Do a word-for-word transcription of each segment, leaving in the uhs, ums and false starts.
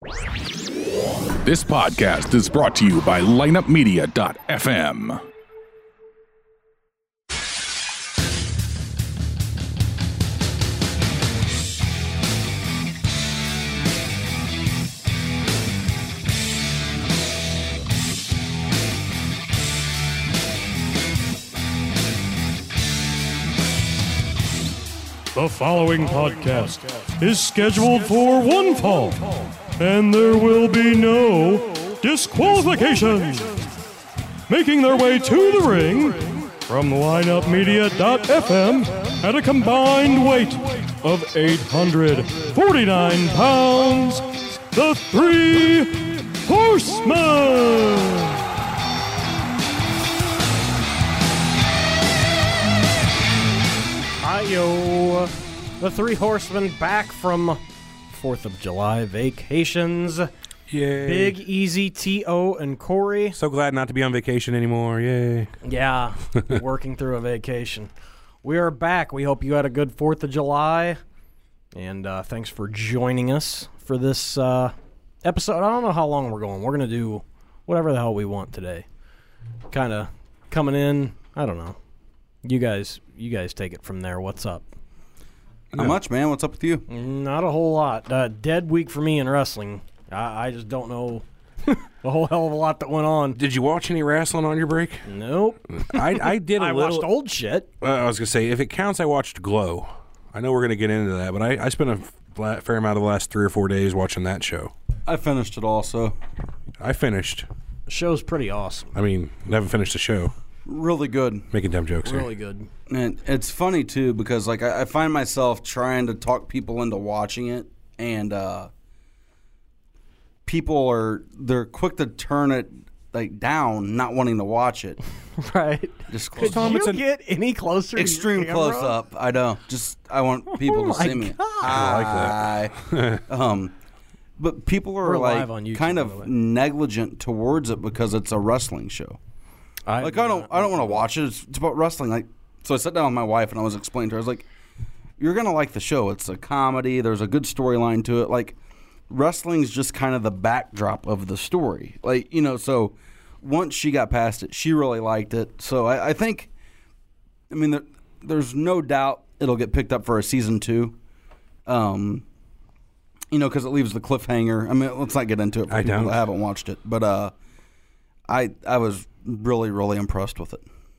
This podcast is brought to you by lineup media dot f m. The following podcast is scheduled for one fall, and there will be no disqualifications. Making their way to the ring from lineup media dot f m at a combined weight of eight hundred forty-nine pounds, the Three Horsemen. Yo, the Three Horsemen back from fourth of July vacations. Yay. Big, Easy, T O, and Corey. So glad not to be on vacation anymore. Yay. Yeah, working through a vacation. We are back. We hope you had a good fourth of July. And uh, thanks for joining us for this uh, episode. I don't know how long we're going. We're going to do whatever the hell we want today. Kind of coming in, I don't know. You guys, you guys take it from there. What's up? Not much, man. What's up with you? Not a whole lot. Uh, dead week for me in wrestling. I, I just don't know a whole hell of a lot that went on. Did you watch any wrestling on your break? Nope. I, I did a I little. watched old shit. Uh, I was going to say, if it counts, I watched Glow. I know we're going to get into that, but I, I spent a fla- fair amount of the last three or four days watching that show. I finished it also. I finished. The show's pretty awesome. I mean, I haven't finished the show. Really good. Making dumb jokes here. Really good. And it's funny, too, because like I, I find myself trying to talk people into watching it, and uh, people are, they're quick to turn it like down, not wanting to watch it. Right. Just close Could you an get any closer extreme to the camera? close up. I know. Just I want people Oh to my see me. God. I Hi. um, but people are We're like live on YouTube, kind by the way. of negligent towards it because it's a wrestling show. I, Like I don't, I don't want to watch it. It's, it's about wrestling. Like, so I sat down with my wife and I was explaining to her. I was like, "You're gonna like the show. It's a comedy. There's a good storyline to it. Like, wrestling's just kind of the backdrop of the story. Like, you know. So once she got past it, she really liked it. So I, I think, I mean, there, there's no doubt it'll get picked up for a season two. Um, you know, because it leaves the cliffhanger. I mean, let's not get into it for I people don't. that haven't watched it. But uh, I, I was really, really impressed with it.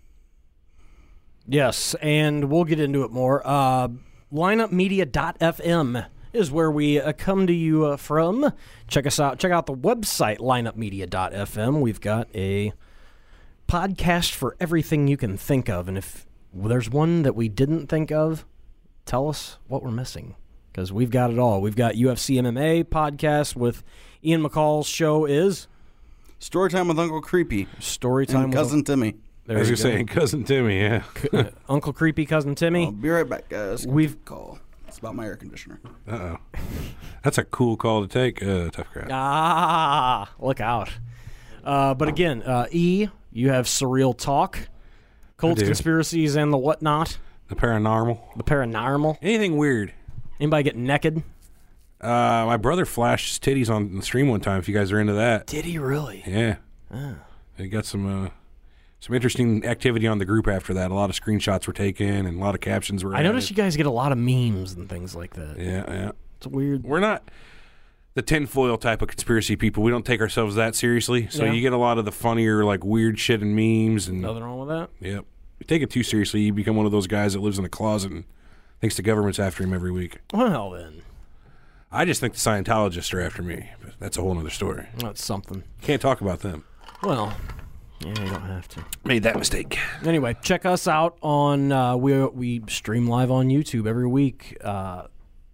Yes, and we'll get into it more. Uh, lineup media dot f m is where we uh, come to you uh, from. Check us out. Check out the website, lineup media dot f m. We've got a podcast for everything you can think of. And if there's one that we didn't think of, tell us what we're missing. Because we've got it all. We've got U F C M M A podcast with Ian McCall's show is Storytime with Uncle Creepy. Storytime and with Cousin Timmy. There I was you going to go. say, Cousin Timmy, yeah. Uh, Uncle Creepy, Cousin Timmy. I'll be right back, guys. We've- call. It's about my air conditioner. Uh-oh. That's a cool call to take, uh, Tough Crowd. Ah, look out. Uh, but again, uh, E, you have Surreal Talk, Cults, do. Conspiracies, and the whatnot, The Paranormal. the paranormal. Anything weird. Anybody get naked? Uh, my brother flashed his titties on the stream one time, if you guys are into that. Did he really? Yeah. They got some uh, some interesting activity on the group after that. A lot of screenshots were taken and a lot of captions were I added. noticed you guys get a lot of memes and things like that. Yeah, yeah. It's weird. We're not the tinfoil type of conspiracy people. We don't take ourselves that seriously. So Yeah. you get a lot of the funnier, like, weird shit and memes. And Nothing wrong with that. Yep. You take it too seriously, you become one of those guys that lives in a closet and thinks the government's after him every week. Well, then. I just think the Scientologists are after me. But that's a whole other story. That's something. Can't talk about them. Well, yeah, you don't have to. Made that mistake. Anyway, check us out on, uh, we we stream live on YouTube every week. Uh,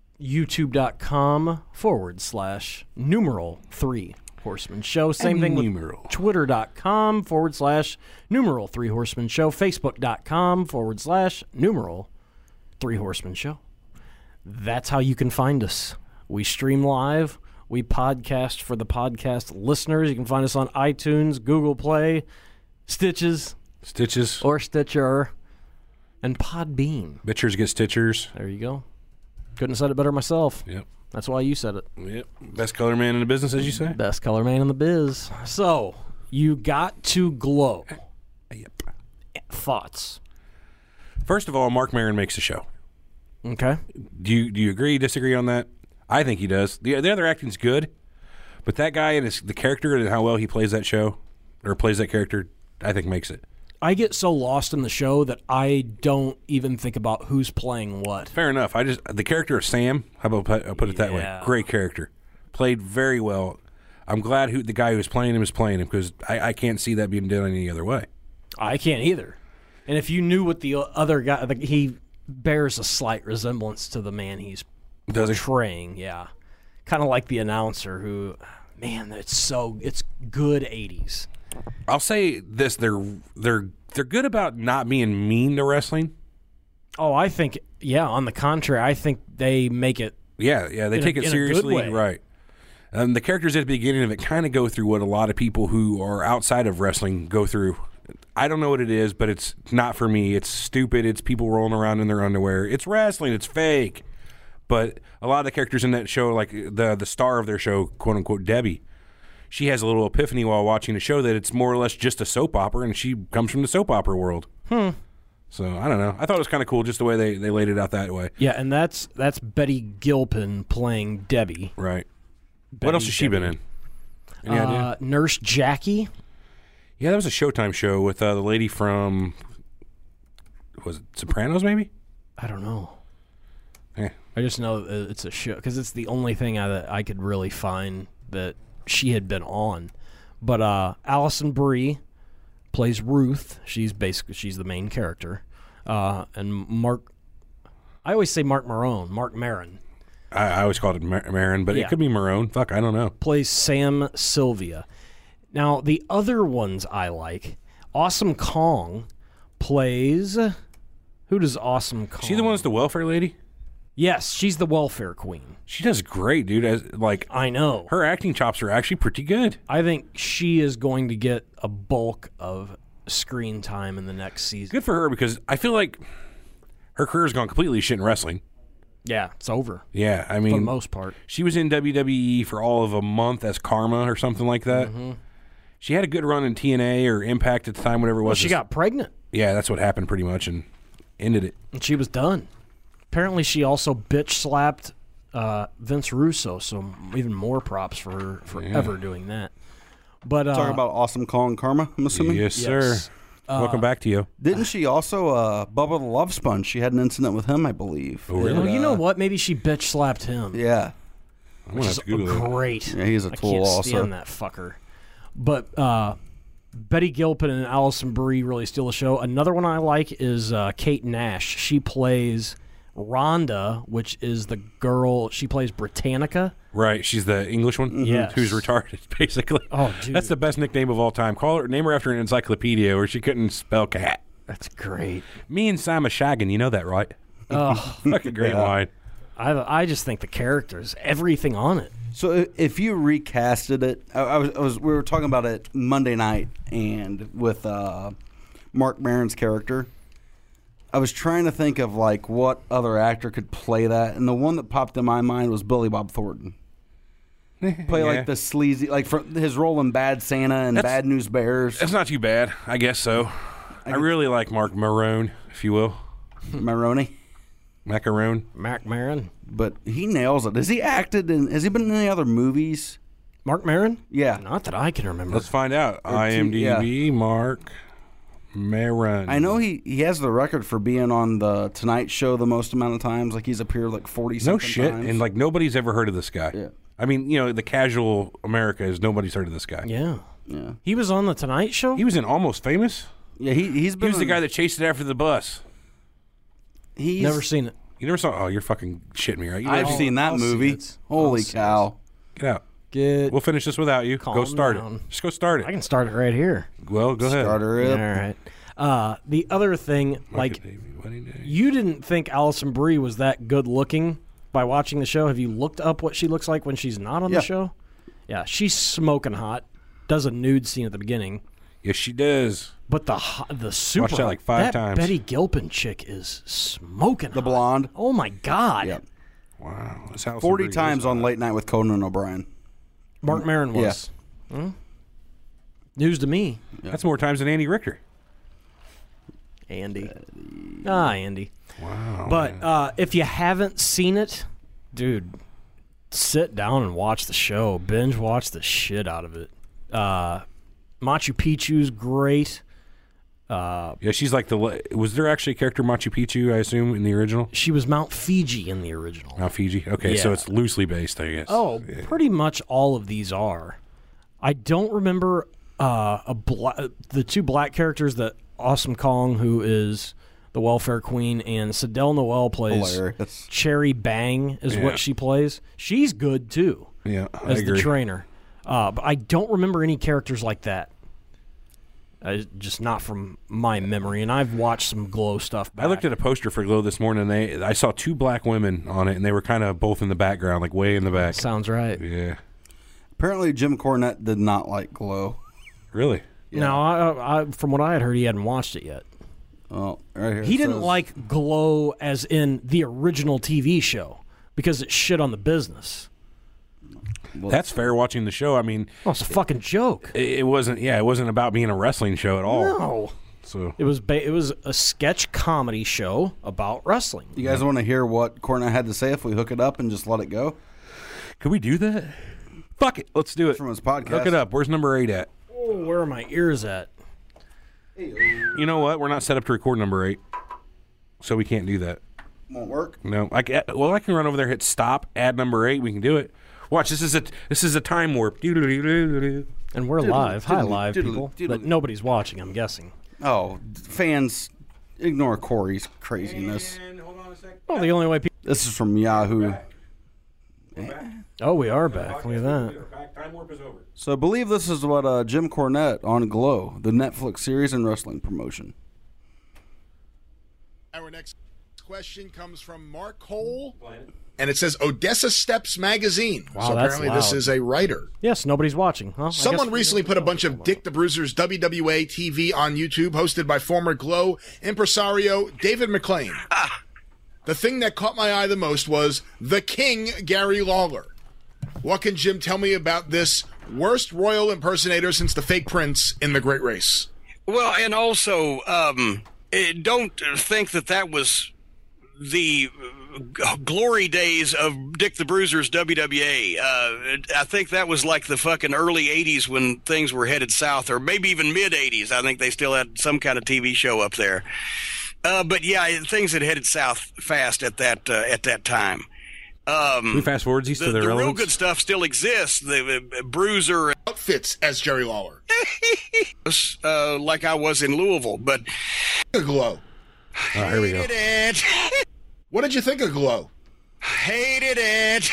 YouTube.com forward slash numeral three Horseman Show. Same And thing numeral. with Twitter.com forward slash numeral three Horseman Show. Facebook.com forward slash numeral three Horseman Show. That's how you can find us. We stream live. We podcast for the podcast listeners. You can find us on iTunes, Google Play, Stitches, Stitches. or Stitcher, and Podbean. Bitchers get stitchers. There you go. Couldn't have said it better myself. Yep. That's why you said it. Yep. Best color man in the business, as you say. Best color man in the biz. So, you got to Glow. Yep. Thoughts? First of all, Mark Maron makes the show. Okay. Do you do you agree, disagree on that? I think he does. The the other acting's good, but that guy and his, the character and how well he plays that show, or plays that character, I think makes it. I get so lost in the show that I don't even think about who's playing what. Fair enough. I just the character of Sam. How about put, I'll put it that Yeah. way? Great character, played very well. I'm glad who the guy who's playing him is playing him because I, I can't see that being done any other way. I can't either. And if you knew what the other guy, the, he bears a slight resemblance to the man he's Does he? portraying. Yeah, kind of like the announcer who, man, it's so it's good eighties. I'll say this: they're they're they're good about not being mean to wrestling. Oh, I think yeah. On the contrary, I think they make it. Yeah, yeah, they In a- take in it a good seriously, way. right? And the characters at the beginning of it kind of go through what a lot of people who are outside of wrestling go through. I don't know what it is, but it's not for me. It's stupid. It's people rolling around in their underwear. It's wrestling. It's fake. But a lot of the characters in that show, like the the star of their show, quote unquote, Debbie, she has a little epiphany while watching the show that it's more or less just a soap opera, and she comes from the soap opera world. Hmm. So I don't know. I thought it was kind of cool just the way they, they laid it out that way. Yeah, and that's that's Betty Gilpin playing Debbie. Right. Betty what else has she been in? Any Uh, idea? Nurse Jackie. Yeah, that was a Showtime show with uh, the lady from, was it Sopranos, maybe? I don't know. Yeah. I just know that it's a show because it's the only thing I, that I could really find that she had been on. But uh, Allison Brie plays Ruth. She's basically she's the main character. Uh, and Mark, I always say Mark Maron. Mark Maron I, I always called it Mar- Marin, but Yeah. it could be Marone. Fuck, I don't know. plays Sam Sylvia. Now the other ones I like, Awesome Kong plays. Who does Awesome Kong? She the one that's the welfare lady? Yes, she's the welfare queen. She does great, dude. As like I know. her acting chops are actually pretty good. I think she is going to get a bulk of screen time in the next season. Good for her because I feel like her career's gone completely shit in wrestling. Yeah, it's over Yeah, I for the mean, most part. she was in W W E for all of a month as Karma or something like that. Mm-hmm. She had a good run in T N A or Impact at the time, whatever it was. Well, she got pregnant, Yeah, that's what happened pretty much and ended it. and she was done. Apparently, she also bitch slapped uh, Vince Russo, so even more props for her for Yeah. ever doing that. But uh, Talking about Awesome Kong Karma, I'm assuming. Yes, Yes. sir. Welcome back to you. Didn't she also, uh, Bubba the Love Sponge? She had an incident with him, I believe. Oh, really? oh, And, you know uh, what? Maybe she bitch slapped him. Yeah. I'm gonna have to Google it. Great. Yeah, he's a I tool can't also. stand that fucker. But uh, Betty Gilpin and Allison Brie really steal the show. Another one I like is uh, Kate Nash. She plays Rhonda, which is the girl. She plays Britannica. Right, she's the English one. Yes. who's retarded, basically. Oh, dude. That's the best nickname of all time. Call her, name her after an encyclopedia where she couldn't spell cat. That's great. Me and Simon Shaggin, you know that, right? Oh, Fucking great line. I, I just think the characters, everything on it. So i- if you recasted it, I, I, was, I was we were talking about it Monday night, and with uh, Mark Maron's character, I was trying to think of like what other actor could play that, and the one that popped in my mind was Billy Bob Thornton. Play Yeah. like the sleazy, like for his role in Bad Santa and That's- Bad News Bears. That's not too bad. I guess so. I, really like Mark Marone, if you will. Maroney, Macaron. Mark Maron. but he nails it. Has he acted in? Has he been in any other movies? Mark Maron? Yeah. Not that I can remember. Let's find out. Or two- IMDb, Mark Maron. I know he, he has the record for being on the Tonight Show the most amount of times. Like he's appeared like forty. No shit. times. And like nobody's ever heard of this guy. Yeah. I mean, you know, the casual America is nobody's heard of this guy. yeah. yeah, He was on The Tonight Show? He was in Almost Famous. yeah. He he's He been was the in- guy that chased it after the bus. Never He's never. seen it. You never saw? Oh, you're fucking shitting me, right? You I've never- seen that I'll see movie. it. Holy I'll see cow! Get out. Get. We'll finish this without you. Calm go start down. it. Just go start it. I can start it right here. well, go ahead. Starter All up. right. Uh, the other thing, like, David, wedding day. you didn't think Allison Brie was that good looking by watching the show. Have you looked up what she looks like when she's not on Yeah. the show? Yeah, she's smoking hot. Does a nude scene at the beginning, Yes, she does. but the ho- the super Watched that hot- like five that times. Betty Gilpin chick is smoking The hot. blonde. Oh my god. Yep. Wow. That's how Forty somebody times goes on Late Night with Conan O'Brien. Mark Maron was. Hmm? News to me. That's more times than Andy Richter. Andy. Ah, Andy. Wow. But uh, if you haven't seen it, dude, sit down and watch the show. Binge watch the shit out of it. Uh, Machu Picchu's great. Uh, yeah, she's like the. Was there actually a character Machu Picchu? I assume in the original. She was Mount Fiji in the original. Mount Fiji. Okay, so Yeah. it's loosely based, I guess. Oh, Yeah. pretty much all of these are. I don't remember uh, a bla- the two black characters that Awesome Kong, who is the welfare queen, and Sidel Noel plays. Hilarious. Cherry Bang is Yeah. what she plays. She's good too. Yeah, I as agree. the trainer. Uh, but I don't remember any characters like that. Uh, just not from my memory, and I've watched some Glow stuff back. I looked at a poster for Glow this morning. And they, I saw two black women on it, and they were kind of both in the background, like way in the back. Sounds right. Yeah, Apparently, Jim Cornette did not like Glow. really. Yeah. Now, I, I, from what I had heard, he hadn't watched it yet. Oh, right here. He it didn't says- like Glow as in the original T V show because it shit on the business. Well, That's fair. Watching the show, I mean, Oh, it's a fucking joke. it, it wasn't. Yeah, it wasn't about being a wrestling show at all. No, So it was ba- it was a sketch comedy show about wrestling. You guys want to hear what Cornette had to say if we hook it up and just let it go could we do that? Fuck it, let's do it. from his podcast? Hook it up. Where's number eight at? Oh, where are my ears at? You know what? We're not set up to record number eight, so we can't do that. Won't work. No, I can, well, I can run over there, hit stop, add number eight. We can do it. Watch, this is a this is a time warp. And we're live. Hi, diddly, live diddly, people. diddly. But nobody's watching, I'm guessing. Oh, fans, ignore Corey's craziness. Well, the only way people. This is from Yahoo. Oh, we are back. Look at that. Time warp is over. So I believe this is what uh, Jim Cornette on Glow, the Netflix series and wrestling promotion. Our next question comes from Mark Cole, and it says Odessa Steps Magazine. Wow, so that's apparently this loud. is a writer. Yes, nobody's watching. Huh? I Someone guess- recently put a bunch of Dick the Bruiser's W W A T V on YouTube, hosted by former Glow impresario David McClain. The thing that caught my eye the most was the King, Gary Lawler. What can Jim tell me about this worst royal impersonator since the fake prince in The Great Race? Well, and also, um, eh, don't think that that was the uh, glory days of Dick the Bruiser's W W A. Uh, I think that was like the fucking early eighties when things were headed south, or maybe even mid eighties. I think they still had some kind of T V show up there. Uh, but yeah, things had headed south fast at that uh, at that time. Um, We fast forward these the to the the real relevance. good stuff still exists. The uh, Bruiser, Outfits as Jerry Lawler. uh, like I was in Louisville, but Glow. Oh, here we go. hated it. What did you think of Glow? Hated it.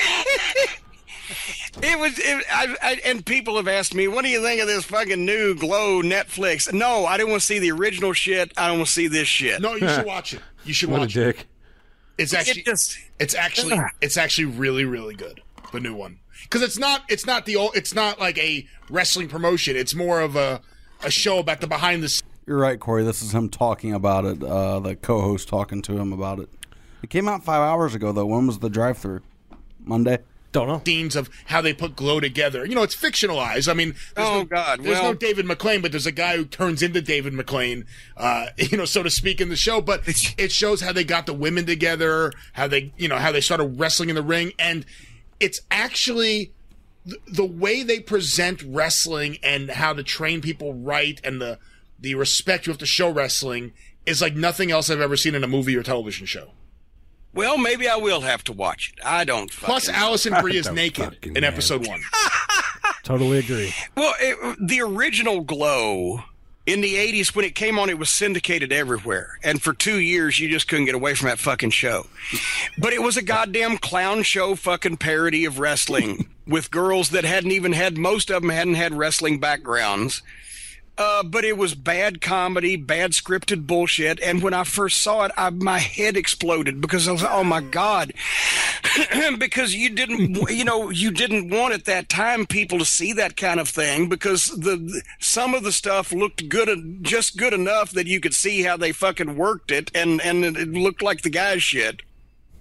It was, it, I, I, and people have asked me, what do you think of this fucking new Glow Netflix? No, I didn't want to see the original shit. I don't want to see this shit. No, you should watch it. You should What a watch it. dick. It's actually, It just, it's actually, it's actually really, really good. The new one, because it's not, it's not the old, it's not like a wrestling promotion. It's more of a, a show about the behind the You're right, Corey. This is him talking about it. Uh, the co-host talking to him about it. It came out five hours ago, though. When was the drive-through? Monday. Don't know. scenes of how they put Glow together. You know, it's fictionalized. I mean, there's Oh, no, God, there's well- no David McClain, but there's a guy who turns into David McClain, uh, you know, so to speak, in the show. But it shows how they got the women together, how they, you know, how they started wrestling in the ring, and it's actually the, the way they present wrestling and how to train people right, and the the respect you have to show wrestling is like nothing else I've ever seen in a movie or television show. well, maybe I will have to watch it. I don't fucking Plus, Allison Brie is Don't naked fucking in know. episode one. Totally agree. Well, it, the original Glow in the eighties, when it came on, it was syndicated everywhere. And for two years, you just couldn't get away from that fucking show. But it was a goddamn clown show fucking parody of wrestling with girls that hadn't even had, most of them hadn't had wrestling backgrounds. Uh, but it was bad comedy, bad scripted bullshit. And when I first saw it, I, my head exploded because I was, oh my God. Because you didn't, you know, you didn't want at that time people to see that kind of thing because the some of the stuff looked good, just good enough that you could see how they fucking worked it, and, and it looked like the guy's shit.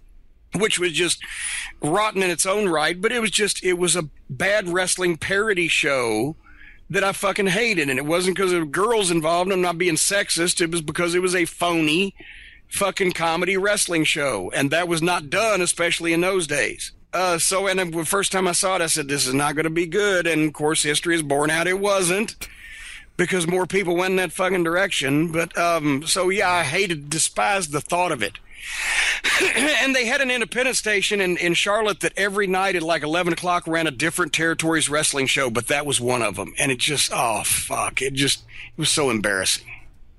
which was just rotten in its own right, but it was just, it was a bad wrestling parody show that I fucking hated. And it wasn't because of girls involved. I'm not being sexist. It was because it was a phony fucking comedy wrestling show. And that was not done, especially in those days. Uh, so, and the first time I saw it, I said, this is not going to be good. And of course, history is borne out. It wasn't, because more people went in that fucking direction. But, um, so yeah, I hated, despised the thought of it. And they had an independent station in, in Charlotte that every night at like eleven o'clock ran a different territories wrestling show, but that was one of them. And it just, oh, fuck. It just, it was so embarrassing.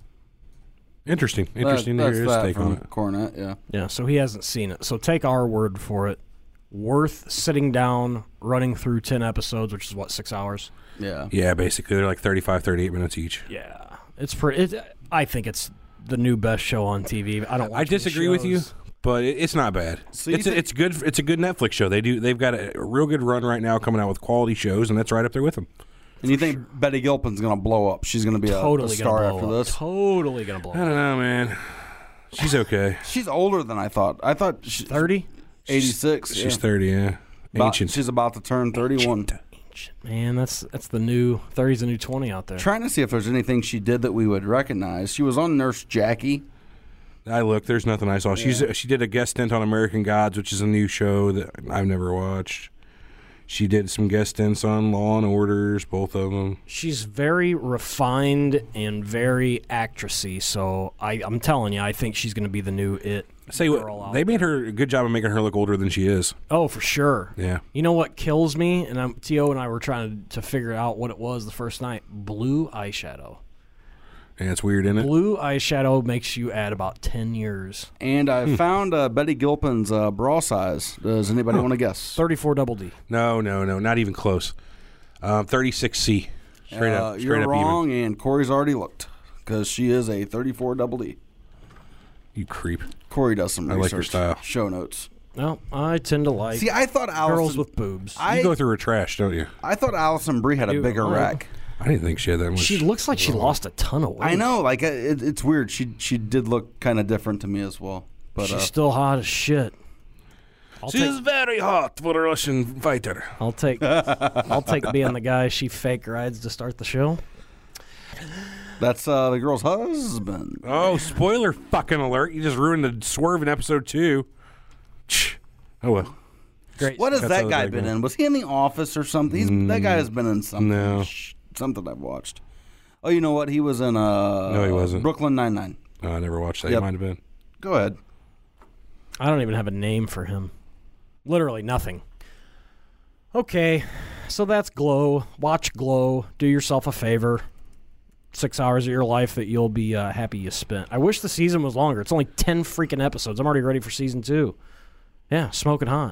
Interesting. Interesting that, to hear his that take on from it. Cornette, yeah. Yeah, so he hasn't seen it. So take our word for it. Worth sitting down, running through ten episodes, which is what, six hours? Yeah. Yeah, basically. They're like thirty-five, thirty-eight minutes each. Yeah. It's pretty, it, I think it's the new best show on T V. I don't watch I disagree with you, shows. but it, it's not bad. So you it's a, think- it's good. It's a good Netflix show. They do. They've got a, a real good run right now, coming out with quality shows, and that's right up there with them. And you think Betty Gilpin's going to blow up? She's going to be a, Totally a star gonna blow after up. this? Totally gonna blow I up. don't know, man. She's okay. She's older than I thought. I thought she, Thirty? eighty-six. She's yeah. thirty. Yeah, About- ancient. she's about to turn thirty-one. Man, that's that's the new thirty's the new twenty out there. Trying to see if there's anything she did that we would recognize. She was on Nurse Jackie. I looked. There's nothing I saw. She's she did a guest stint on American Gods, which is a new show that I've never watched. She did some guest stints on Law and Orders, both of them. She's very refined and very actressy, so I, I'm telling you, I think she's going to be the new it. Say girl what out they made her a good job of making her look older than she is. Oh, for sure. Yeah. You know what kills me? And I'm, T O and I were trying to, to figure out what it was the first night. Blue eyeshadow. And it's weird, isn't it? Blue eyeshadow makes you add about ten years. And I Hmm. found uh, Betty Gilpin's uh, bra size. Does anybody want to guess? thirty-four double D. No, no, no, not even close. Um, thirty-six C. Straight Uh, up, straight you're up wrong, and Corey's already looked because she is a thirty-four double D. even. You creep. Corey does some I research. like your style. Show notes. Well, I tend to like See, I thought Allison, girls with boobs. I, You go through her trash, don't you? I thought Allison Brie had a Dude, bigger oh. rack. I didn't think she had that much. She looks like she lost a ton of weight. I know, like uh, it, it's weird. She she did look kind of different to me as well. But She's uh, still hot as shit. I'll She's take, very hot for a Russian fighter. I'll take, I'll take being the guy she fake rides to start the show. that's uh, the girl's husband. Oh, spoiler fucking alert. You just ruined the swerve in episode two. Oh, well. Great. What has That's that how guy they been go. in? Was he in The Office or something? He's, that guy has been in something. No. Sh- something I've watched. Oh, you know what? He was in uh, No, he wasn't. Brooklyn Nine-Nine. Oh, I never watched that. Yep. You might have been. Go ahead. I don't even have a name for him. Literally nothing. Okay, so that's Glow. Watch Glow. Do yourself a favor. Six hours of your life that you'll be uh, happy you spent. I wish the season was longer. It's only ten freaking episodes. I'm already ready for season two. Yeah, smoking hot.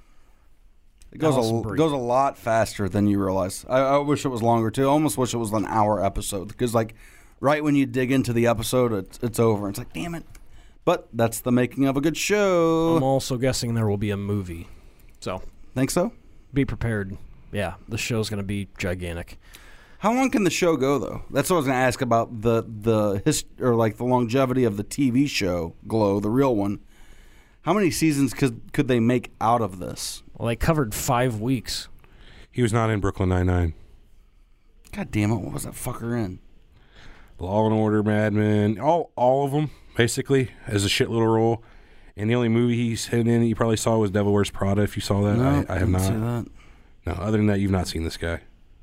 It goes Allison a, Brie. goes a lot faster than you realize. I, I wish it was longer too. I almost wish it was an hour episode because, like, right when you dig into the episode, it's, it's over. It's like, damn it. But that's the making of a good show. I'm also guessing there will be a movie. So Think so? be prepared. Yeah, the show's going to be gigantic. How long can the show go though? That's what I was going to ask about the the hist- or like the longevity of the T V show Glow, the real one. How many seasons could could they make out of this? Well, they covered five weeks. He was not in Brooklyn Nine-Nine. God damn it! What was that fucker in? Law and Order, Mad Men, all all of them basically as a shit little role. And the only movie he's hidden in that you probably saw was Devil Wears Prada. If you saw that, I, I have didn't not. see that. No, other than that, you've not seen this guy.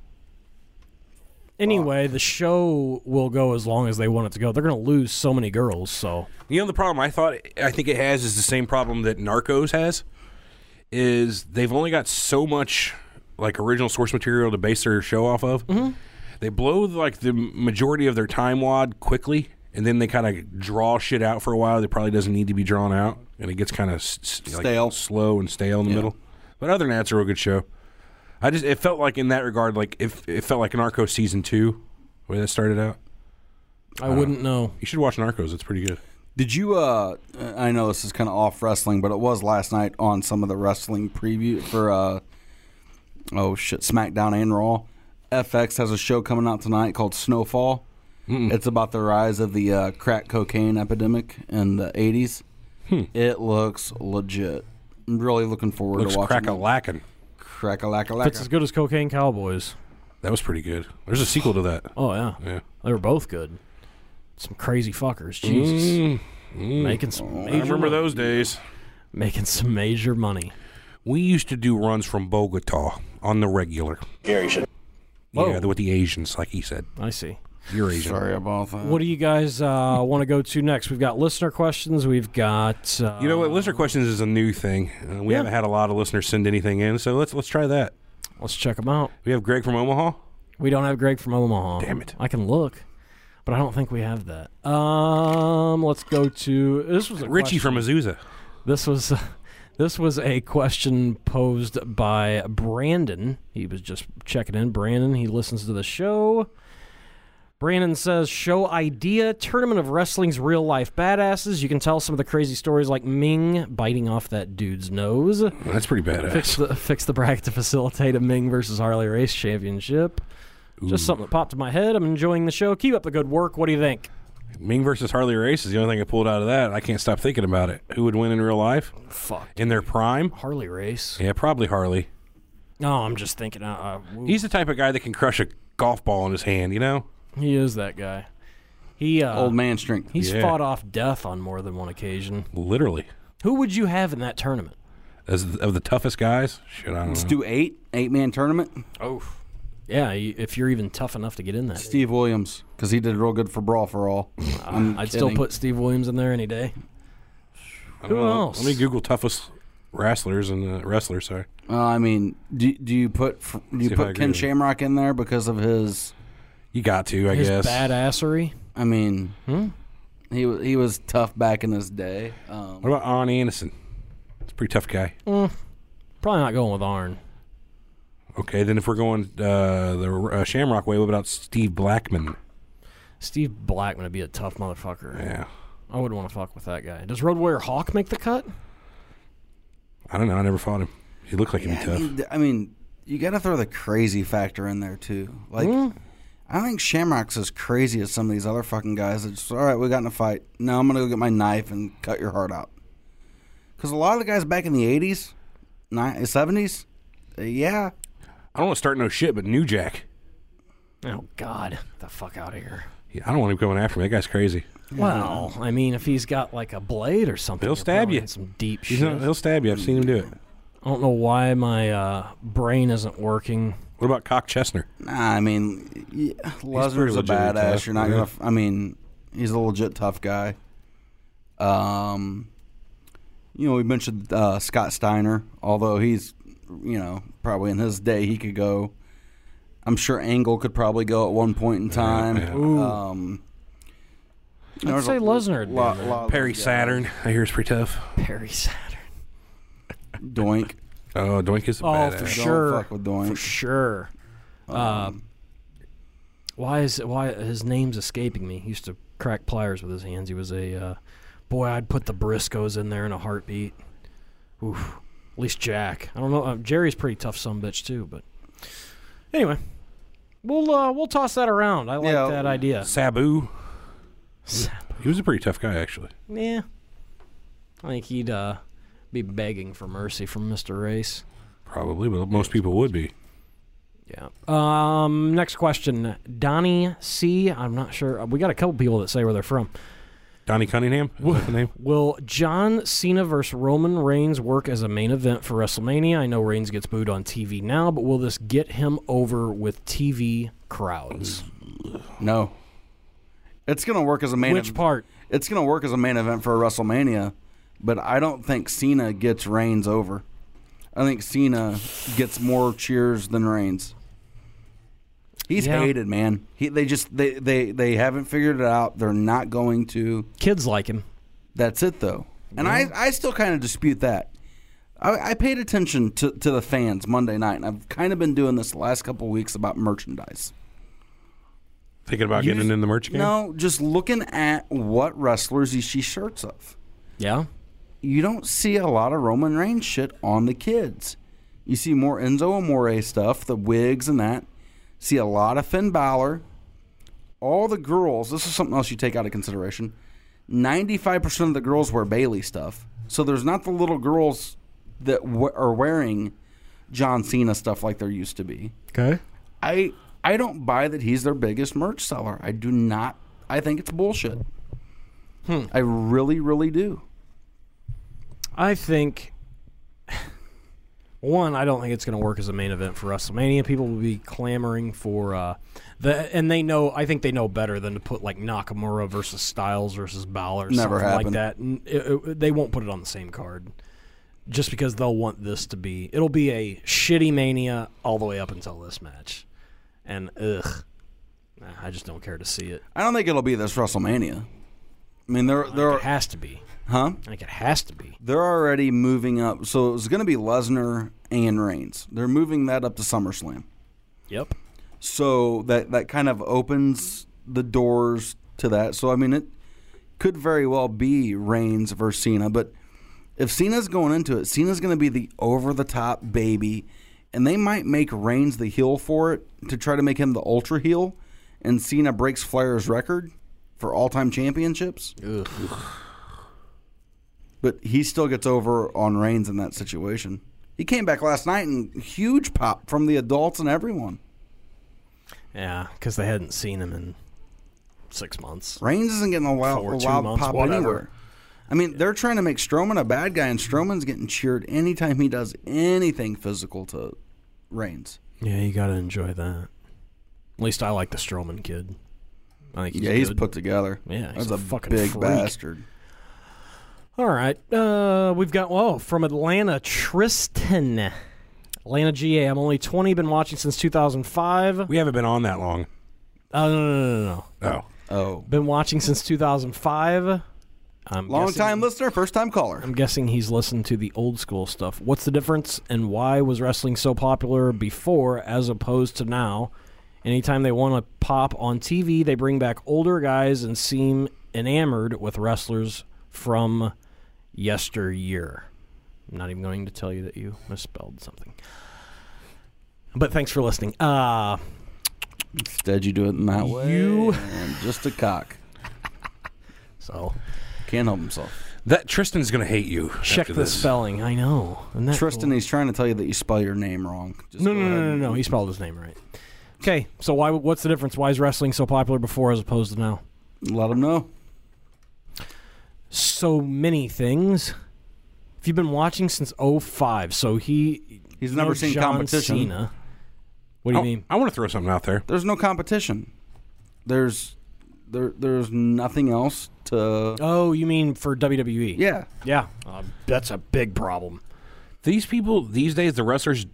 Anyway, the show will go as long as they want it to go. They're going to lose so many girls, so You know the problem I thought I think it has is the same problem that Narcos has. Is they've only got so much like original source material to base their show off of. Mm-hmm. They blow like the majority of their time wad quickly, and then they kind of draw shit out for a while that probably doesn't need to be drawn out, and it gets kind of s- s- like Stale. slow and stale in the Yeah. middle. But other than that, it's a real good show. I just it felt like in that regard, like if it felt like Narcos season two, where that started out. I wouldn't know. You should watch Narcos; it's pretty good. Did you? uh I know this is kind of off wrestling, but it was last night on some of the wrestling preview for uh oh shit, SmackDown and Raw. F X has a show coming out tonight called Snowfall. Mm-mm. It's about the rise of the uh, crack cocaine epidemic in the eighties. Hmm. It looks legit. I'm really looking forward Looks to watching. crack-a-lackin'. Crack-a-lack-a-lack. It's as good as Cocaine Cowboys. That was pretty good. There's a sequel to that. Oh, yeah. Yeah. They were both good. Some crazy fuckers. Jesus. Mm, mm. Making some I major remember money. those days. Making some major money. We used to do runs from Bogota on the regular. Gary should. Whoa. Yeah, with the Asians, like he said. I see. You're Asian. Sorry about that. What do you guys uh, want to go to next? We've got listener questions. We've got. Uh, You know what? Listener questions is a new thing. Uh, we Yeah. haven't had a lot of listeners send anything in, so let's let's try that. Let's check them out. We have Greg from Omaha. We don't have Greg from Omaha. Damn it. I can look, but I don't think we have that. Um, let's go to this was a Richie question. from Azusa. This was uh, this was a question posed by Brandon. He was just checking in. Brandon, he listens to the show. Brandon says, show idea, Tournament of Wrestling's real life badasses. You can tell some of the crazy stories like Ming biting off that dude's nose. That's pretty badass. Fix the, fix the bracket to facilitate a Ming versus Harley Race championship. Just something that popped in my head. I'm enjoying the show. Keep up the good work. What do you think? Ming versus Harley Race is the only thing I pulled out of that. I can't stop thinking about it. Who would win in real life? Fuck. In their prime? Harley Race? Yeah, probably Harley. No, I'm just thinking. Uh, uh, He's the type of guy that can crush a golf ball in his hand, you know? he is that guy. He uh, Old man strength. He's Yeah. fought off death on more than one occasion. Literally. Who would you have in that tournament? As of the toughest guys? Shit, I don't Let's know. do eight. Eight-man tournament. Oh. Yeah, y- if you're even tough enough to get in that. Steve Williams, because he did real good for Brawl for All. I'm I'd still kidding. put Steve Williams in there any day. I Who don't know. else? Let me Google toughest wrestlers and uh, wrestlers, sorry. Uh, I mean, do, do you put fr- do you See if I put agree Ken with you. Shamrock in there because of his? You got to, I His guess. badassery. I mean, Hmm? he was he was tough back in his day. Um, What about Arn Anderson? He's a pretty tough guy. Probably not going with Arn. Okay, then if we're going uh, the uh, Shamrock way, what about Steve Blackman? Steve Blackman would be a tough motherfucker. Yeah. I wouldn't want to fuck with that guy. Does Road Warrior Hawk make the cut? I don't know. I never fought him. He looked like he'd yeah, be I tough. mean, th- I mean, you got to throw the crazy factor in there too. Like, Hmm? I don't think Shamrock's as crazy as some of these other fucking guys. That just all right, we got in a fight. No, I'm gonna go get my knife and cut your heart out. Because a lot of the guys back in the eighties, seventies, uh, yeah, I don't want to start no shit, but New Jack. Oh, God. Get the fuck out of here. Yeah, I don't want him going after me. That guy's crazy. Well, I mean, if he's got like a blade or something, He'll you're stab probably you. in some deep He's shit. not, he'll stab you. I've seen him do it. I don't know why my uh, brain isn't working. What about Cock Chestnut? Nah, I mean, yeah, Lesnar's pretty a legit badass. tough, You're not yeah. gonna. f- I mean, he's a legit tough guy. Um, you know, we mentioned uh, Scott Steiner, although he's, you know, probably in his day he could go. I'm sure Angle could probably go at one point in time. yeah. Ooh. Um, you know, I'd there's say a Lesnar would be lot- in there. lot of Perry those guys. Saturn. I hear it's pretty tough. Perry Saturn. Doink. Oh, Doink is a Oh, badass. for Don't sure. fuck with Doink. For sure. Uh, why is why his name's escaping me? He used to crack pliers with his hands. He was a uh, boy. I'd put the Briscoes in there in a heartbeat. Oof. At least Jack. I don't know. Uh, Jerry's pretty tough son of a bitch too. But anyway, we'll uh, we'll toss that around. I like Yeah. that idea. Sabu. He was a pretty tough guy, actually. Yeah, I think he'd uh, be begging for mercy from Mister Race. Probably, but most people would be. Yeah. Um. Next question, Donnie C. I'm not sure. We got a couple people that say where they're from. Donnie Cunningham? Is that the name? Will John Cena versus Roman Reigns work as a main event for WrestleMania? I know Reigns gets booed on T V now, but will this get him over with T V crowds? No. It's gonna work as a main. Which ev- part? It's gonna work as a main event for a WrestleMania, but I don't think Cena gets Reigns over. I think Cena gets more cheers than Reigns. He's Yeah. hated, man. He they just they, they they haven't figured it out. They're not going to. Kids like him. That's it though. And I, I still kind of dispute that. I, I paid attention to, to the fans Monday night, and I've kind of been doing this the last couple of weeks about merchandise. Thinking about You getting just- in the merch game? No, just looking at what wrestlers you see shirts of. Yeah. You don't see a lot of Roman Reigns shit on the kids. You see more Enzo Amore stuff, the wigs and that. See a lot of Finn Balor. All the girls, this is something else you take out of consideration. ninety-five percent of the girls wear Bailey stuff. So there's not the little girls that w- are wearing John Cena stuff like there used to be. Okay. I I don't buy that he's their biggest merch seller. I do not. I think it's bullshit. Hmm. I really, really do. I think one, I don't think it's going to work as a main event for WrestleMania. People will be clamoring for uh, the, and they know. I think they know better than to put like Nakamura versus Styles versus Balor, or Never something happened. like that. And it, it, they won't put it on the same card, just because they'll want this to be. It'll be a shitty Mania all the way up until this match, and ugh, nah, I just don't care to see it. I don't think it'll be this WrestleMania. I mean, there, there It are, has to be. huh? I think it has to be. They're already moving up. So it was going to be Lesnar and Reigns. They're moving that up to SummerSlam. Yep. So that that kind of opens the doors to that. So I mean, it could very well be Reigns versus Cena. But if Cena's going into it, Cena's going to be the over-the-top baby, and they might make Reigns the heel for it to try to make him the ultra heel, and Cena breaks Flair's record for all-time championships. Ugh. But he still gets over on Reigns in that situation. He came back last night and huge pop from the adults and everyone. Yeah, because they hadn't seen him in six months. Reigns isn't getting a wild, Four, a two wild months, pop whatever. anywhere. I mean, they're trying to make Strowman a bad guy, and Strowman's getting cheered anytime he does anything physical to Reigns. Yeah, you got to enjoy that. At least I like the Strowman kid. I think he's yeah, he's good. put together. Yeah, he's That's a a fucking big freak. bastard. All right. Uh, we've got, well, from Atlanta, Tristan. Atlanta, G A. I'm only twenty, been watching since two thousand five. We haven't been on that long. Oh, no, no, no, no, no. Oh. Oh, Been watching since two thousand five. I'm long guessing, time listener, first time caller. I'm guessing he's listened to the old school stuff. What's the difference, and why was wrestling so popular before as opposed to now? Anytime they want to pop on T V, they bring back older guys and seem enamored with wrestlers from yesteryear. I'm not even going to tell you that you misspelled something. But thanks for listening. Uh, Instead, you do it in that way. You- and just a cock. so Can't help himself. That Tristan's going to hate you. check after the this. spelling. I know. Isn't that Tristan, cool? he's trying to tell you that you spell your name wrong. Just No, go no, no, ahead no, no, and- no. He spelled his name right. Okay, so why? What's the difference? Why is wrestling so popular before as opposed to now? Let him know. So many things. If you've been watching since oh five, so he He's never knows seen John competition. Cena. What do you I, mean? I want to throw something out there. There's no competition. There's there there's nothing else to. Oh, you mean for W W E? Yeah. Yeah. Uh, that's a big problem. These people, these days, the wrestlers,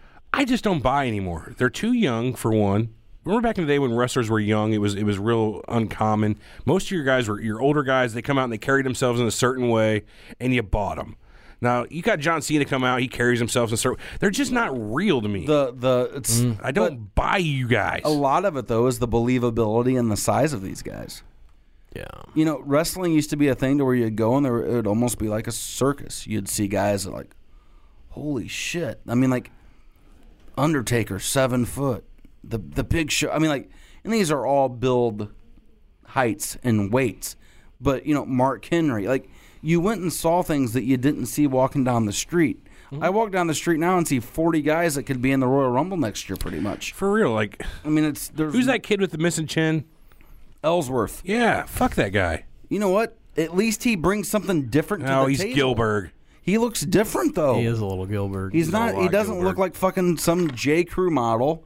I just don't buy anymore. They're too young, for one. Remember back in the day when wrestlers were young, it was it was real uncommon. Most of your guys were your older guys. They come out and they carried themselves in a certain way, and you bought them. Now you got John Cena come out, he carries himself in a certain. They're just not real to me. The the it's I don't buy you guys. a lot of it though is the believability and the size of these guys. Yeah. You know, wrestling used to be a thing to where you'd go and there it would almost be like a circus. You'd see guys that like, holy shit! I mean, like Undertaker, seven foot, the the Big Show. I mean, like, and these are all build heights and weights. But you know, Mark Henry, like. You went and saw things that you didn't see walking down the street. Mm-hmm. I walk down the street now and see forty guys that could be in the Royal Rumble next year, pretty much. For real, like, I mean, it's there's who's that kid with the missing chin? Ellsworth. Yeah, fuck that guy. You know what? At least he brings something different to No, the he's table. Gilbert. He looks different though. He is a little Gilbert. He's a not. He lot doesn't Gilbert. look like fucking some J. Crew model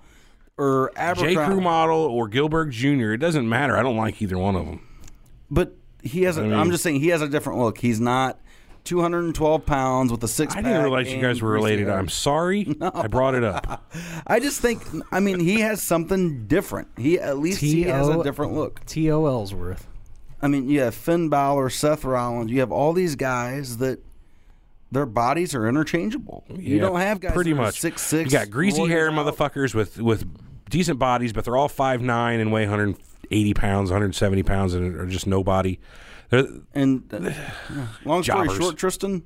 or J. Abercrombie. Crew model or Gilbert Junior It doesn't matter. I don't like either one of them. But he has. A, I mean- I'm just saying he has a different look. He's not two hundred twelve pounds with a six. I didn't realize you guys were related. I'm sorry. I brought it up. I just think. I mean, he has something different. He at least he has a T O different look. T O Ellsworth. I mean, you have Finn Balor, Seth Rollins. You have all these guys that their bodies are interchangeable. You Yeah, don't have guys pretty that are much six six. You got greasy hair motherfuckers with with decent bodies, but they're all five nine and weigh one hundred eighty pounds, one hundred seventy pounds, and are just nobody. They're, And uh, yeah. long story Jobbers. short, Tristan,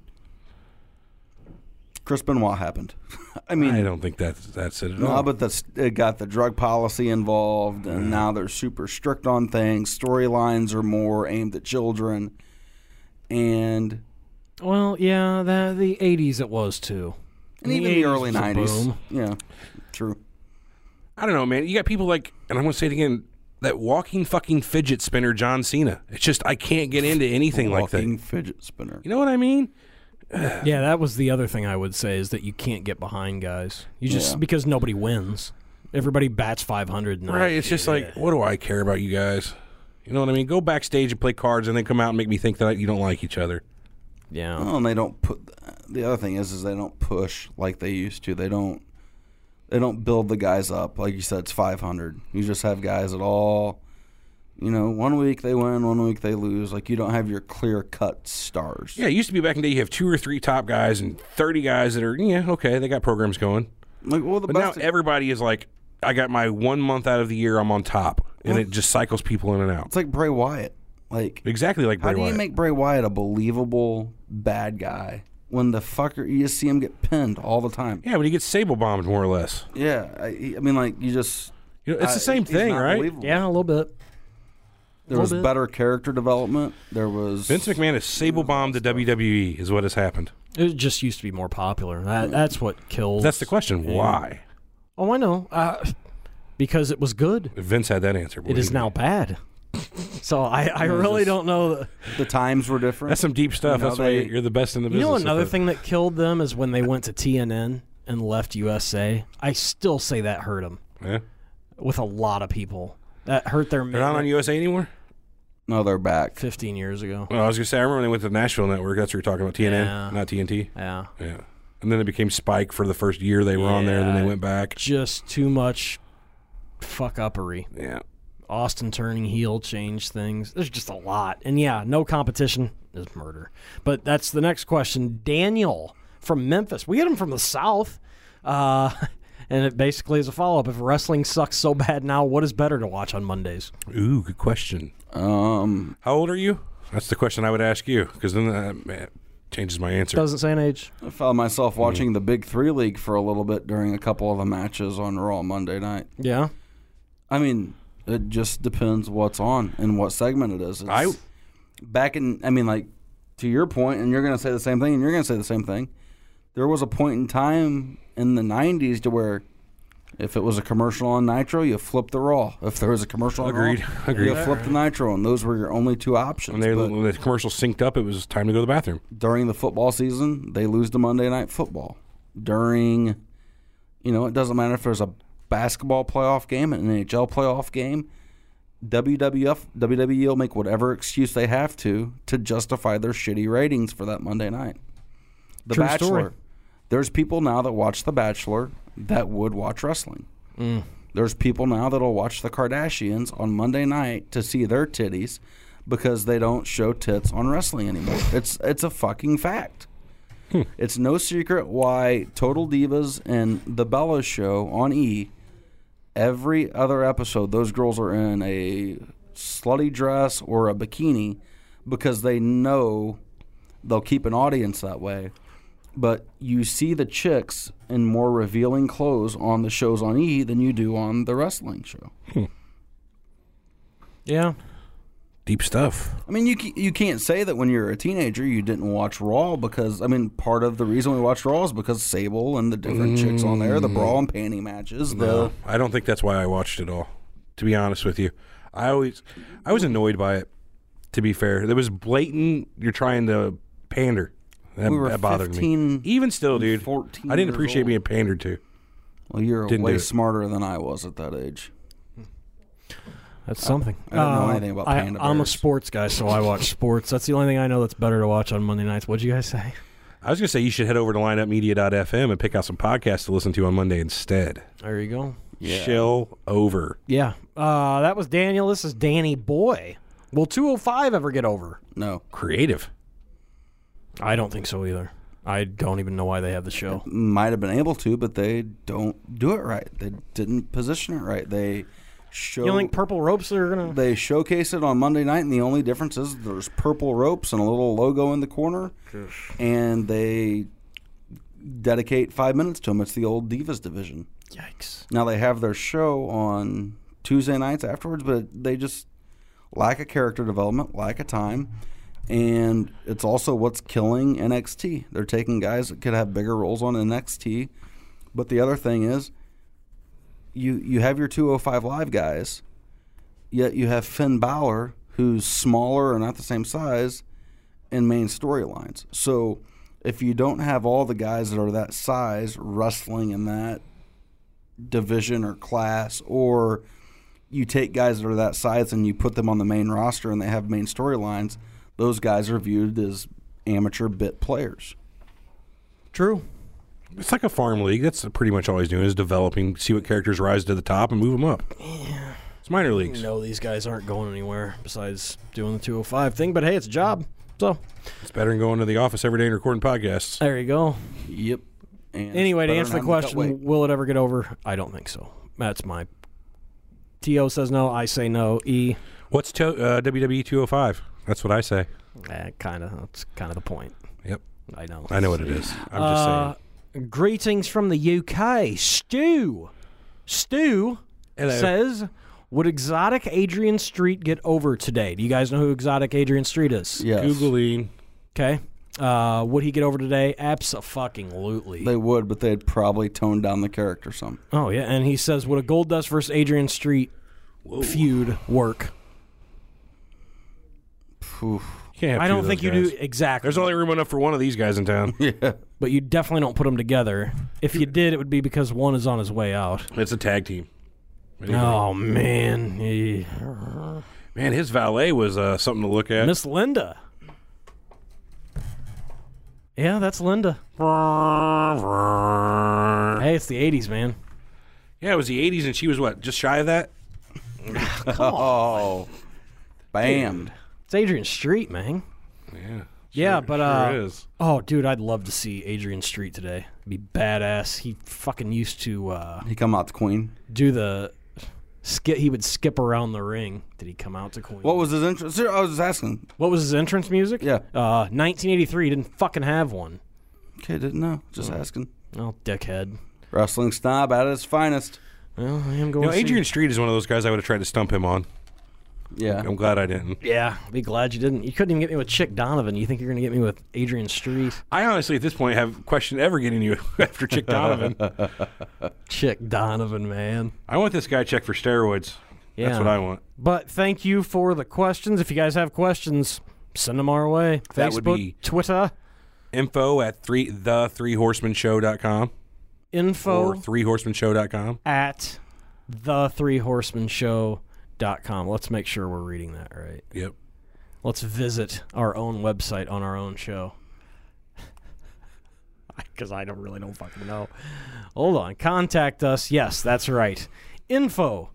Chris Benoit happened. I mean, I don't think that's that's it at no, all. but that's it got the drug policy involved, and now they're super strict on things. Storylines are more aimed at children, and Well, yeah, the the eighties it was too. And In even the eighties early was a nineties. boom. Yeah, true. I don't know, man. You got people like, and I'm going to say it again, that walking fucking fidget spinner John Cena. It's just, I can't get into anything like that. Walking fidget spinner. You know what I mean? Yeah, that was the other thing I would say is that you can't get behind guys. You just Yeah. because nobody wins. Everybody bats five hundred. And Right. It's just like, what do I care about you guys? You know what I mean? Go backstage and play cards and then come out and make me think that you don't like each other. yeah. Well, and they don't put. The other thing is, is they don't push like they used to. They don't. They don't build the guys up like you said. It's five hundred. You just have guys that all. You know, one week they win, one week they lose. Like you don't have your clear cut stars. Yeah, it used to be back in the day you have two or three top guys and thirty guys that are, yeah, okay, they got programs going. Like well, the But now best. everybody is like, I got my one month out of the year, I'm on top. And it just cycles people in and out. it's like Bray Wyatt. Like Exactly like Bray how do you Wyatt. make Bray Wyatt a believable bad guy when the fucker you just see him get pinned all the time? Yeah, when he gets sable bombed, more or less. Yeah, I, I mean, like you just. You know, it's I- the same he's thing, not right? believable. Yeah, a little bit. There A was little bit. better character development. There was Vince McMahon has sable bombed the W W E, is what has happened. It just used to be more popular. That, that's what kills. That's the question. Why? Oh, I know. Uh, because it was good. If Vince had that answer. It is now bad. So I, I really just- don't know. The, the times were different. That's some deep stuff. You know, That's why they- you're the best in the you business. know, with another it. thing that killed them is when they went to T N N and left U S A. I still say that hurt them Yeah. with a lot of people. That hurt their They're not on U S A anymore? No, they're back. fifteen years ago. Well, I was going to say, I remember when they went to the Nashville Network. That's what you're talking about, T N N, Yeah. not T N T. Yeah. Yeah. And then it became Spike for the first year they were on there, and then they Yeah. went back. Just too much fuck uppery. Yeah. Austin turning heel changed things. There's just a lot. And yeah, no competition is murder. But that's the next question. Daniel from Memphis. We get him from the South. Uh, and it basically is a follow-up. If wrestling sucks so bad now, what is better to watch on Mondays? Ooh, good question. Um, How old are you? That's the question I would ask you, because then that man, changes my answer. Doesn't say an age. I found myself watching the Big Three League for a little bit during a couple of the matches on Raw Monday night. Yeah. I mean, it just depends what's on and what segment it is. It's I- back in. I mean, like to your point, and you're going to say the same thing, and you're going to say the same thing. There was a point in time in the nineties to where if it was a commercial on Nitro, you flip the Raw. If there was a commercial on Agreed. Raw, Agreed. you flip the Nitro, and those were your only two options. When, they, But when the commercial synced up, it was time to go to the bathroom. during the football season, they lose to Monday Night Football. During, you know, it doesn't matter if there's a basketball playoff game, an N H L playoff game, W W F, W W E will make whatever excuse they have to to justify their shitty ratings for that Monday night. The True Bachelor. story. There's people now that watch The Bachelor that would watch wrestling. Mm. There's people now that'll watch the Kardashians on Monday night to see their titties because they don't show tits on wrestling anymore. It's it's a fucking fact. It's no secret why Total Divas and The Bella Show on E, every other episode, those girls are in a slutty dress or a bikini because they know they'll keep an audience that way. But you see the chicks in more revealing clothes on the shows on E than you do on the wrestling show. Yeah. Deep stuff. I mean, you ca- you can't say that when you're a teenager you didn't watch Raw because, I mean, part of the reason we watched Raw is because Sable and the different chicks on there, the bra and panty matches, the No, I don't think that's why I watched it all. To be honest with you, I always, I was annoyed by it. To be fair, there was blatant. You're trying to pander. That, We were that bothered fifteen, me. Even still, dude, fourteen I didn't years appreciate old. being pandered to. Well, you're Didn't do way it. smarter than I was at that age. That's something. I don't know Uh, anything about I, panda I'm a bears. sports guy, so I watch sports. That's the only thing I know that's better to watch on Monday nights. What'd you guys say? I was gonna say you should head over to line up media dot f m and pick out some podcasts to listen to on Monday instead. There you go. Chill over. Yeah. Uh, that was Daniel. This is Danny Boy. Will two oh five ever get over? No. Creative. I don't think so either. I don't even know why they have the show. Might have been able to, but they don't do it right. They didn't position it right. They show You don't think Purple Ropes are going to... they showcase it on Monday night, and the only difference is there's purple ropes and a little logo in the corner, and they dedicate five minutes to them. It's the old Divas division. Yikes. Now they have their show on Tuesday nights afterwards, but they just lack a character development, lack a time. And it's also what's killing N X T. They're taking guys that could have bigger roles on N X T. But the other thing is, you you have your two oh five Live guys, yet you have Finn Balor, who's smaller or not the same size, in main storylines. So if you don't have all the guys that are that size wrestling in that division or class, or you take guys that are that size and you put them on the main roster and they have main storylines, those guys are viewed as amateur bit players. True. It's like a farm league. That's pretty much all he's doing is developing, see what characters rise to the top and move them up. Yeah. It's minor leagues. No, these guys aren't going anywhere besides doing the two oh five thing, but hey, it's a job. So It's better than going to the office every day and recording podcasts. there you go. Yep. And Anyway, to better answer the than having to cut weight. question, will it ever get over? I don't think so. That's my... T O says no. I say no. E. What's to, uh, W W E two oh five? That's what I say. Eh, kind of. That's kind of the point. Yep. I know. I know what it is. I'm just Uh, saying. Greetings from the U K. Stu. Stu Hello. says, would Exotic Adrian Street get over today? Do you guys know who Exotic Adrian Street is? Yes. Googling. Okay. Uh, would he get over today? Abso-fucking-lutely. They would, but they'd probably tone down the character some. Oh, yeah. And he says, would a Goldust versus Adrian Street feud work? Oof. You can't have I two don't of think those you guys. do exactly. There's only room enough for one of these guys in town. Yeah. But you definitely don't put them together. If you did, it would be because one is on his way out. It's a tag team. Oh, man. Eh. Man, his valet was uh, something to look at. Miss Linda. Yeah, that's Linda. Hey, it's the eighties, man. Yeah, it was the eighties, and she was what, just shy of that? Oh. Bam. It's Adrian Street, man. Yeah. Yeah, sure- but sure uh, is. oh, dude, I'd love to see Adrian Street today. It'd be badass. He fucking used to uh, He come out to Queen. do the skip. He would skip around the ring. Did he come out to Queen? What was his entrance? I was just asking. What was his entrance music? Yeah. uh, nineteen eighty-three. He didn't fucking have one. Okay, didn't know. Just asking. Oh, dickhead. Wrestling snob at its finest. Well, I am going. You know, to see- Adrian Street is one of those guys I would have tried to stump him on. Yeah. I'm glad I didn't. Yeah, be glad you didn't. You couldn't even get me with Chick Donovan. You think you're going to get me with Adrian Street? I honestly, at this point, have questioned ever getting you after Chick Donovan. Chick Donovan, man. I want this guy checked for steroids. Yeah. That's what I want. But thank you for the questions. If you guys have questions, send them our way. That Facebook, would be- Twitter, Info at three the three horseman show dot com info or three horseman show dot com. at the three horseman show dot com. Let's make sure we're reading that right. Yep. Let's visit our own website on our own show. Because I don't really don't fucking know. Hold on. Contact us. Yes, that's right. Info.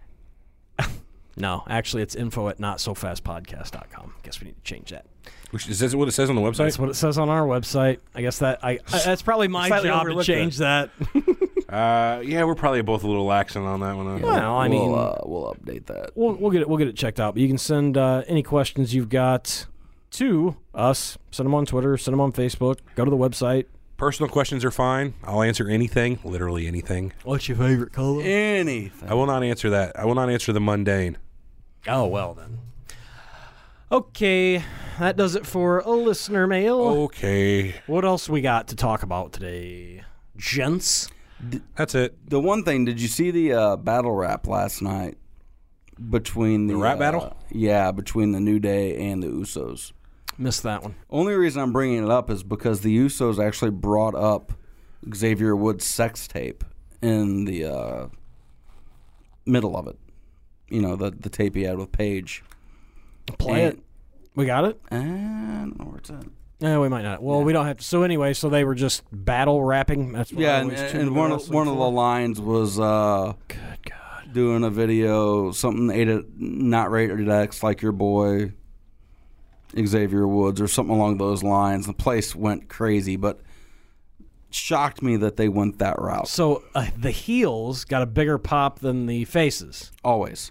No, actually, it's info at not so fast podcast dot com. Guess we need to change that. Which, is this what it says on the website? That's what it says on our website. I guess that I, I that's probably my Slightly job to overlooked change that. Uh, yeah, we're probably both a little laxing on that one. Huh? Well, I we'll, mean, uh, we'll update that. we'll we'll get it we'll get it checked out. But you can send uh, any questions you've got to us. Send them on Twitter. Send them on Facebook. Go to the website. Personal questions are fine. I'll answer anything, literally anything. What's your favorite color? Anything. I will not answer that. I will not answer the mundane. Oh well then. Okay, that does it for a listener mail. Okay. What else we got to talk about today, gents? That's it. The one thing, did you see the uh, battle rap last night between the, The rap uh, battle? Yeah, between the New Day and the Usos. Missed that one. Only reason I'm bringing it up is because the Usos actually brought up Xavier Woods' sex tape in the uh, middle of it. You know, the the tape he had with Paige. Play And- it. We got it. I don't know where it's at. Yeah, we might not. Well, we don't have to. So anyway, so they were just battle rapping. That's what I Yeah, and, always tune and into one of, wrestling one of the for. lines was uh, Good God. doing a video, something rated, not rated X, like your boy Xavier Woods, or something along those lines. The place went crazy, but shocked me that they went that route. So uh, the heels got a bigger pop than the faces. Always.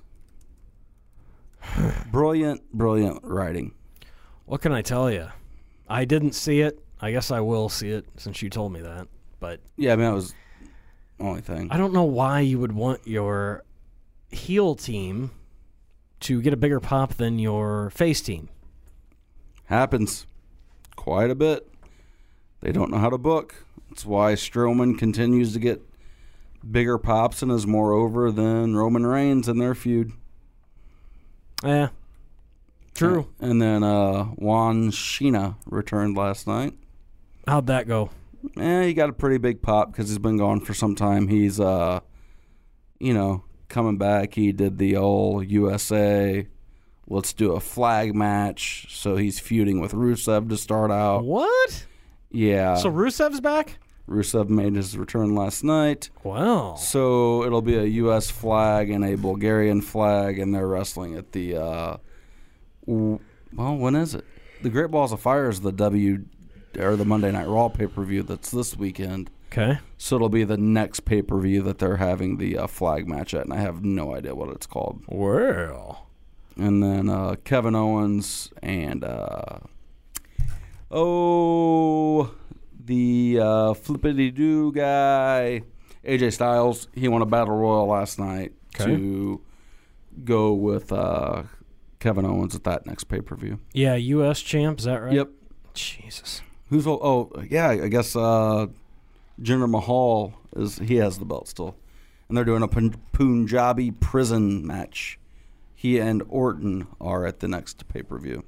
Brilliant, brilliant writing. What can I tell you? I didn't see it. I guess I will see it since you told me that. But Yeah, I mean, that was the only thing. I don't know why you would want your heel team to get a bigger pop than your face team. Happens quite a bit. They don't know how to book. That's why Strowman continues to get bigger pops and is more over than Roman Reigns in their feud. Yeah. True. And then uh, Juan Cena returned last night. How'd that go? Eh, he got a pretty big pop because he's been gone for some time. He's, uh, you know, coming back. He did the old U S A, let's do a flag match. So he's feuding with Rusev to start out. What? Yeah. So Rusev's back? Rusev made his return last night. Wow. So it'll be a U S flag and a Bulgarian flag, and they're wrestling at the, uh, w- well, when is it? The Great Balls of Fire is the W, or the Monday Night Raw pay-per-view that's this weekend. Okay. So it'll be the next pay-per-view that they're having the uh, flag match at, and I have no idea what it's called. Well. And then uh, Kevin Owens and, uh, oh... the uh, flippity-doo guy, A J Styles, he won a battle royal last night Okay. to go with uh, Kevin Owens at that next pay-per-view. Yeah, U S champ, is that right? Yep. Jesus. Who's oh yeah, I guess uh, Jinder Mahal is he has the belt still, and they're doing a Pun- Punjabi prison match. He and Orton are at the next pay-per-view.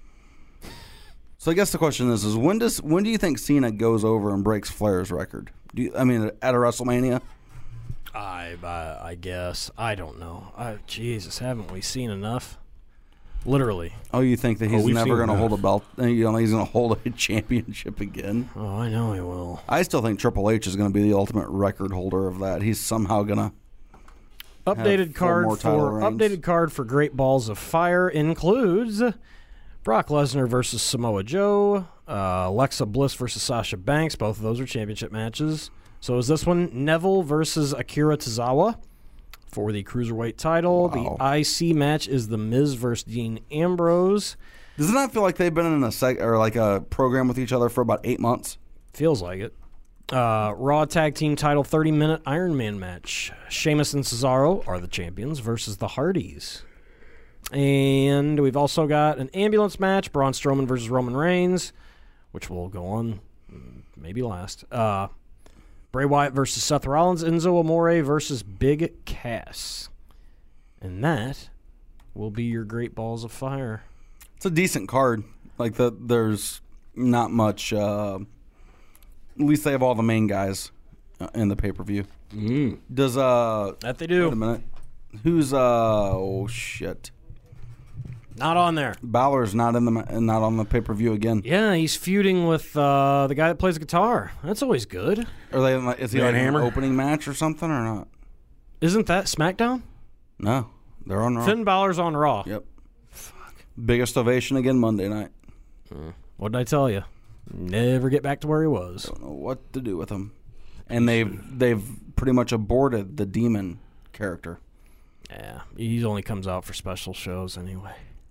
So I guess the question is: is when does when do you think Cena goes over and breaks Flair's record? Do you, I mean at a WrestleMania? I, I I guess I don't know. I, Jesus, haven't we seen enough? Literally. Oh, you think that Oh, he's we've never seen going to enough. hold a belt? You know, he's going to hold a championship again. Oh, I know he will. I still think Triple H is going to be the ultimate record holder of that. He's somehow going to. Updated four card more title for reigns. updated card for Great Balls of Fire includes Brock Lesnar versus Samoa Joe, uh, Alexa Bliss versus Sasha Banks. Both of those are championship matches. So is this one Neville versus Akira Tozawa for the Cruiserweight title. Wow. The I C match is The Miz versus Dean Ambrose. Does it not feel like they've been in a seg- or like a program with each other for about eight months? Feels like it. Uh, Raw Tag Team title thirty-minute Iron Man match. Sheamus and Cesaro are the champions versus the Hardys. And we've also got an ambulance match, Braun Strowman versus Roman Reigns, which will go on maybe last. Uh, Bray Wyatt versus Seth Rollins, Enzo Amore versus Big Cass. And that will be your Great Balls of Fire. It's a decent card. Like the there's not much. Uh, at least they have all the main guys uh, in the pay per view. Mm. Does uh? That they Wait a do. minute. Who's uh? Oh shit. Not on there. Balor's not in the ma- not on the pay per view again. Yeah, he's feuding with uh, the guy that plays guitar. That's always good. Are they? in, like, Is he Van like Hammer? an opening match or something or not? Isn't that SmackDown? No, they're on Raw. Finn Balor's on Raw. Yep. Biggest ovation again Monday night. What did I tell you? Never get back to where he was. Don't know what to do with him. And they've they've pretty much aborted the demon character. Yeah, he only comes out for special shows anyway.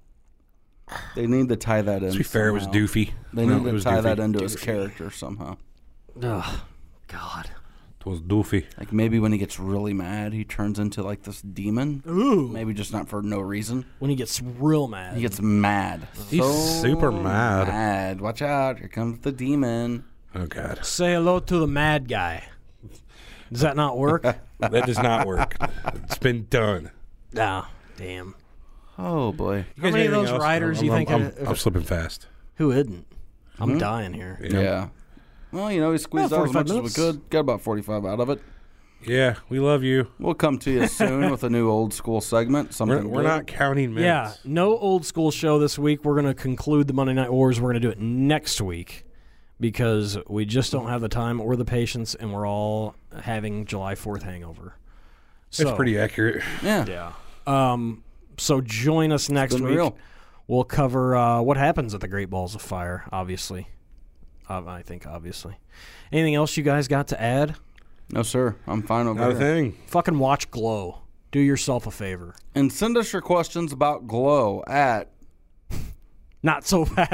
They need to tie that in. To be fair, it was somehow. doofy. They No, need it to was tie doofy. that into his Doofy. character somehow. Ugh, God. It was doofy. Like maybe when he gets really mad, he turns into like this demon. Ooh. Maybe just not for no reason. When he gets real mad. He gets mad. He's So super mad. Mad. Watch out! Here comes the demon. Oh, God. Say hello to the mad guy. Does that not work? That does not work. It's been done. Nah, damn. Oh boy. You How guys many of anything those else? riders I'm, you I'm, think I'm, had- I'm, I'm slipping fast. Who isn't? I'm dying here. Yeah. Well, you know, we squeezed Yeah, out as much forty-five as we could. Got about forty-five out of it. Yeah, we love you. We'll come to you soon with a new old school segment. Something We're, we're good. not counting minutes. Yeah, no old school show this week. We're going to conclude the Monday Night Wars. We're going to do it next week because we just don't have the time or the patience, and we're all having July fourth hangover. It's So, pretty accurate. Yeah. Yeah. Um. So join us next been week. real. We'll cover uh, what happens at the Great Balls of Fire. Obviously, uh, I think obviously. Anything else you guys got to add? No, sir. I'm fine over Not a here. thing. Fucking watch Glow. Do yourself a favor. And send us your questions about Glow at. Not so fast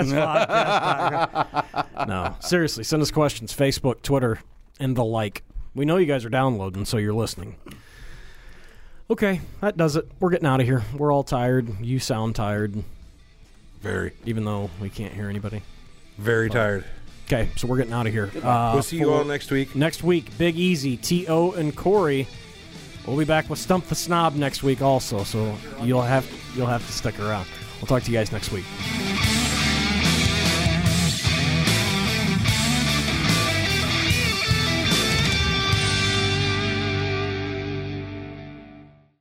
podcast. No, seriously, send us questions. Facebook, Twitter, and the like. We know you guys are downloading, so you're listening. Okay, that does it. We're getting out of here. We're all tired. You sound tired. Very, even though we can't hear anybody. very tired. Okay, so we're getting out of here. Uh, We'll see you for- all next week. Next week, Big Easy, T O, and Corey. We'll be back with Stump the Snob next week also, so you'll have you'll have to stick around. We'll talk to you guys next week.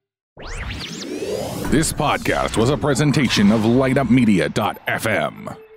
This podcast was a presentation of light up media dot f m.